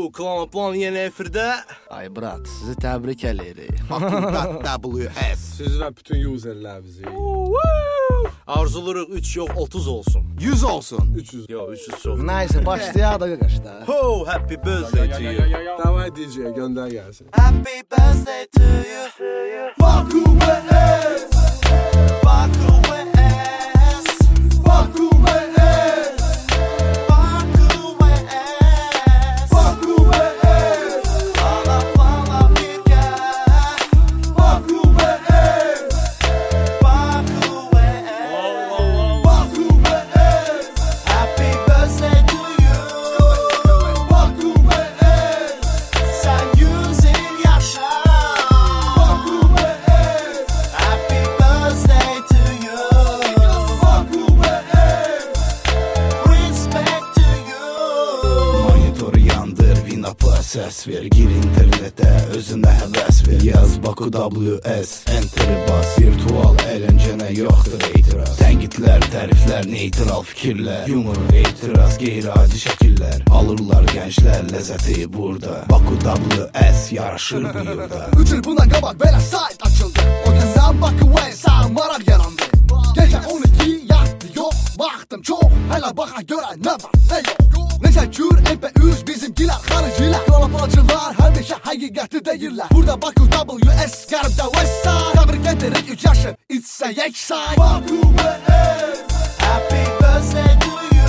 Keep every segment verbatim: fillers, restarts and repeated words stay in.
Baku Klanaplan yeni efirdə. Ay brat, sizi təbrik eləyirik. Baku W S. Siz və bütün userlər bizi. Arzuluruq üç yox otuz olsun. yüz olsun. üç yüz yox üç yüz çox. Nəysə, başlayaq da qaqaşda. Ho, happy birthday to you. Davay D J gönder gelsin. Happy birthday to you. Baku W S. Baku W S. Baku W S. Baku W S. Baku W S. Pala pala birgə. Baku W S. Baku W S. Baku W S. Happy birthday to you. Baku W S. Sən yüz il yaşa. Baku W S. Happy birthday to you. Baku W S. Respect to you. Monitoru yandır, Vinap'a ses ver. Gir internete, özüne heves ver. Yaz Baku W S, Enter'i bas. Virtual eğlencene yoktur itiraz. Tənkitlər, təriflər, neytral fikirlər. Yumur, etiraz, qeyri-adi şəkillər. Alırlar gənclər ləzzəti burada. Baku W S yaraşır bu yurda. Üç il bundan qabaq belə sayt açıldı. O gündən Baku W S-a maraq yarandı. Gecə on iki yatdı yox, vaxtım çox. Hələ baxa görə nə var, nə yox. Neçə cür M P üç bizimkilər, xaricilər. Klanapalcılar həmişə həqiqəti deyirlər. Burada Baku W S, qərbdə Westside. Təbrik edirik üç yaşı, içsə yeksay. Baku W S. Happy birthday to you.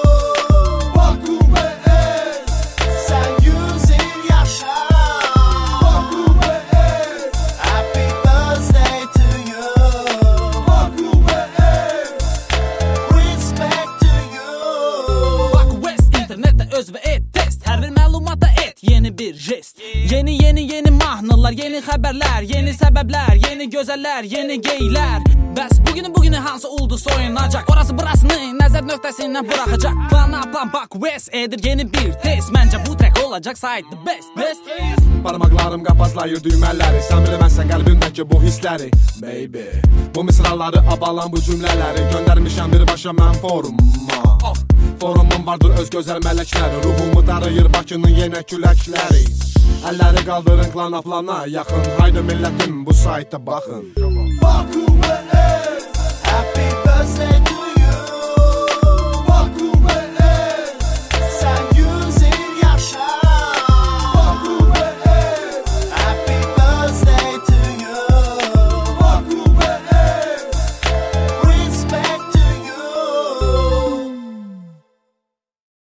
Baku W S. Sən yüz il yaşa. Baku W S. Happy birthday to you. Baku W S. Respect to you. Baku West internetdə öz və et test. Hər bir məlumata et yeni bir jest. Yeni yeni yeni mahnılar, yeni xəbərlər, yeni səbəblər, yeni gözəllər, yeni geylər. Bəs bugünü bugünü hansı ulduz oynayacaq? Orası burasını nəzər nöqtəsindən buraxacaq. Klanaplan Baku West edir yeni bir test. Məncə bu track olacaq side the best, best. Parmaklarım qapazlayır düymələri. Sən bilməzsən qəlbimdəki bu hissləri. Baby, bu misraları abalan bu cümlələri göndərmişəm birbaşa mən foruma. Forumun vardır öz gözəl mələkləri. Ruhumu darayır Bakının yenə küləkləri. Əlləri qaldırın Klanaplana yaxın. Haydi millətim bu saytda baxın. Baku W S. Happy birthday